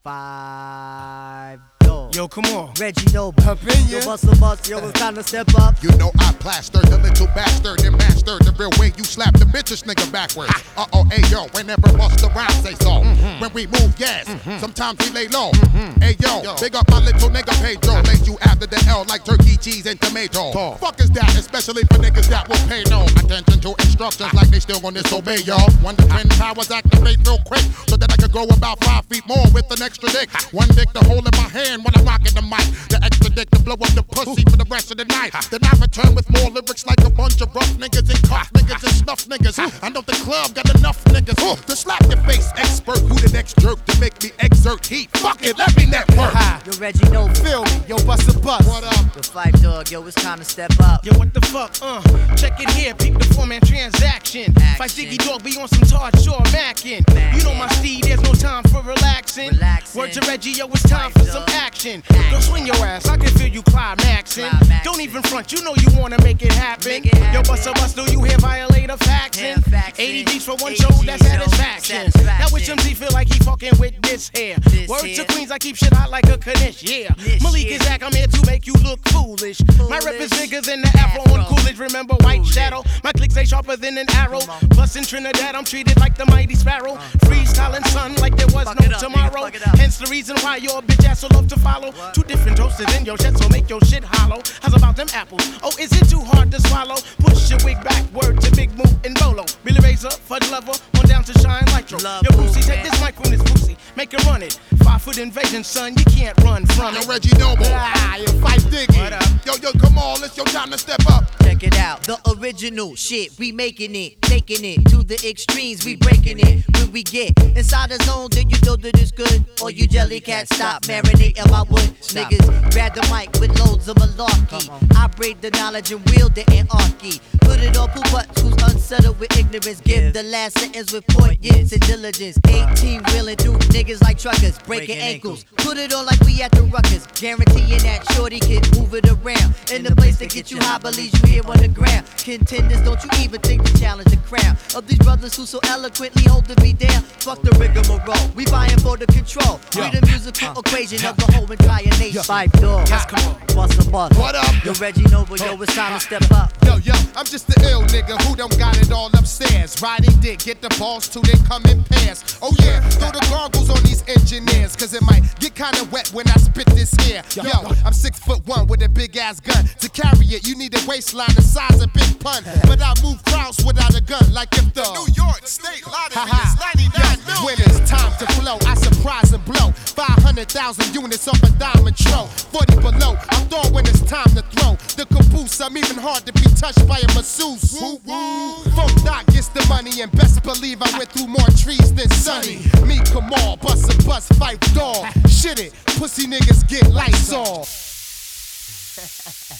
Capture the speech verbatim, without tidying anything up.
Five doors. Yo, come on. Reggie Noble. Up in ya. Yo, bustle bust. Yo, it's time to step up. You know I plastered the little bastard and mastered the real way you slap the bitches nigga backwards. Uh oh, hey yo, whenever bust around say so. Mm-hmm. When we move, yes. Mm-hmm. Sometimes we lay low. Mm-hmm. Hey yo, yo, big up my little nigga Pedro. Lace you after the L like turkey, cheese, and tomato. Talk. Fuck is that, especially for niggas that will pay no attention to instructions like they still gonna disobey, y'all. One to ten powers activate real quick so that I can grow about five feet more with an extra dick. One dick to hold in my hand when I'm rocking the mic. The extra dick to blow up the pussy for the rest of the night. Then I return with more lyrics like a bunch of rough niggas and cuff niggas and snuff niggas. I know the club got enough niggas to slap your face expert. Who the next jerk to make me exert heat? Fuck it, let me network. Yo, Reggie Noble. Feel me, yo, bust a bust. What up? The Five Dog. Yo, it's time to step up. Yo, what the fuck? Uh, check it here, peep the four-man transaction. Fight Diggy Dog, be on some Todd Shaw mackin'. You know my steed, there's no time for relaxing. Relaxing. Word to Reggie, yo, it's time for some action. Don't swing your ass, I can feel you climaxing. Climaxing. Don't even front, you know you wanna make it happen. Make it happen. Yo, bust a bust, do you hear violator faxing? Faxing. eighty beats for one eighty show, that's show, satisfaction. satisfaction. Now which M C feel like he fucking with this hair? This Word here. to Queens, I keep shit hot like a Kanish, yeah. This Malik here. is Zach, I'm here to make you look foolish. My rep is Foolish. niggas in the afro on Afro. Coolidge, remember White Coolidge. Shadow? My clicks ain't sharper than an arrow. Come on. Plus in Trinidad, I'm treated like the mighty sparrow. Freestyling son like there was Fuck no it up, nigga, tomorrow. fuck it up. Hence the reason why your bitch ass will love to follow. What? Two different toasters in your shit, so make your shit hollow. How's about them apples? Oh, is it too hard to swallow? Push your wig back, word to Big Moo and Bolo. Billy Razor, Fud Lover, on down to Shine Nitro. Love Yo, Boosie, Boo, take man. this mic from this pussy, make it run it. Five foot invasion, son, you can't run from Yo, it. Reggie Noble. Ah, you Fight Diggy. What up? Yo, yo, come on, it's your time to step up. Check it out, the original shit, we making it, taking it to the extremes, we breaking it. When we get inside the zone, then you know that it's good. Or you jelly cats, stop marinating my wood. Stop. Niggas grab the mic with loads of malarkey. I break the knowledge and wield the anarchy. Put it on poo butts who's unsettled with ignorance. Give the last sentence with poignance and diligence. eighteen wheeling through niggas like truckers, breaking Breaking ankles. Put it on like we at the ruckus, guaranteeing that shorty can move it around. In the place to get you high, believe you here on the ground. Contenders, don't you even think to challenge the crown of these brothers who so eloquently holding me down. Fuck the rigmarole, we vying for the control. We the musical equation of the whole entire nation. Five doors, Yes, come on. bust a bust. What up? Yo, Reggie Noble, yo, it's time to step up. Yo, yo, I'm just the ill nigga who don't got it all upstairs. Riding dick, get the balls till they come in pairs. Oh yeah, throw the goggles on these engineers, cause it might get kinda wet when I spit this here. Yo, I'm six foot one with a big ass gun. To carry it, you need a waistline the size of Big Pun. But I move crowds without a gun, like if the New York State Lottery Ha-ha. is ninety-nine Yo, million. when it's time to flow, I surprise and blow. five hundred thousand units off a diamond tro. forty below, I'm throwing when it's time to throw. The caboose, I'm even hard to be touched by a masseuse. Funk Doc gets the money, and best believe I went through more trees than Sunny. Me, Kamal, bust a bust, fight dog. Shit it, pussy niggas get lights off.